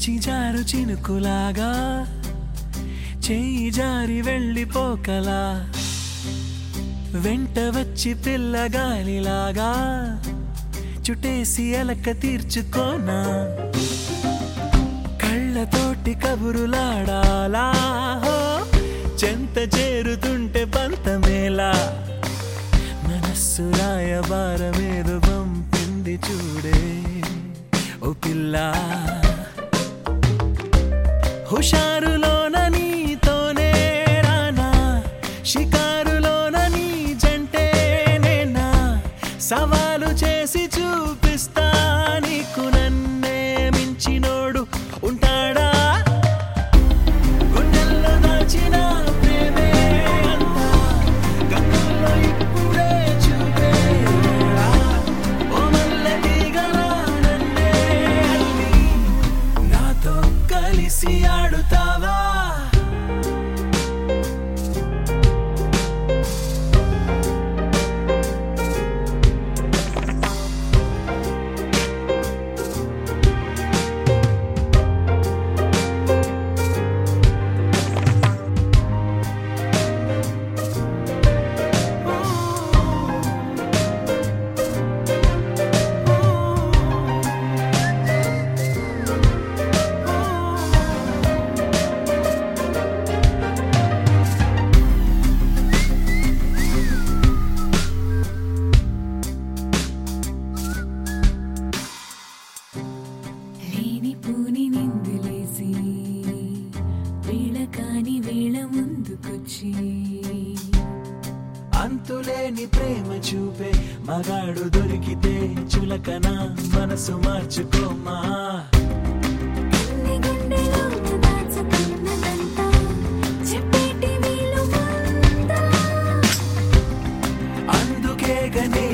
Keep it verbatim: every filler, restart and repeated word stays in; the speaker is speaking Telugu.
చిజారు చినుకులాగా చెయ్యి జారి వెళ్ళిపోకలా వెంట వచ్చి పిల్లగాలిలాగా చుట్టేసి అలక తీర్చుకోనా కళ్ళతోటి కబురులాడాలా చెంత చేరుతుంటే పంతమేలా మనస్సు రాయబారమేదో పంపింది చూడే ఓ పిల్ల హుషారులోన నీతోనే రానా షికారులోన నీ జంటే నేనా సవాలు చేసి చూపిస్తా నీకు నన్నే మించినోడు ఉంటాడా గుండెల్లో దాచిన ప్రేమే అంతా గంగల్లో ఇప్పుడే చూపే ఓ మల్లె తీగలా నన్నే అల్లి నాతో కలిసి ఆడుతావా పూని నిందులేసి వేళ కాని వేళ ముందుకొచ్చి అంతులేని ప్రేమ చూపే మగాడు దొరికితే చులకన మనసు మార్చుకోమా అందుకే గనే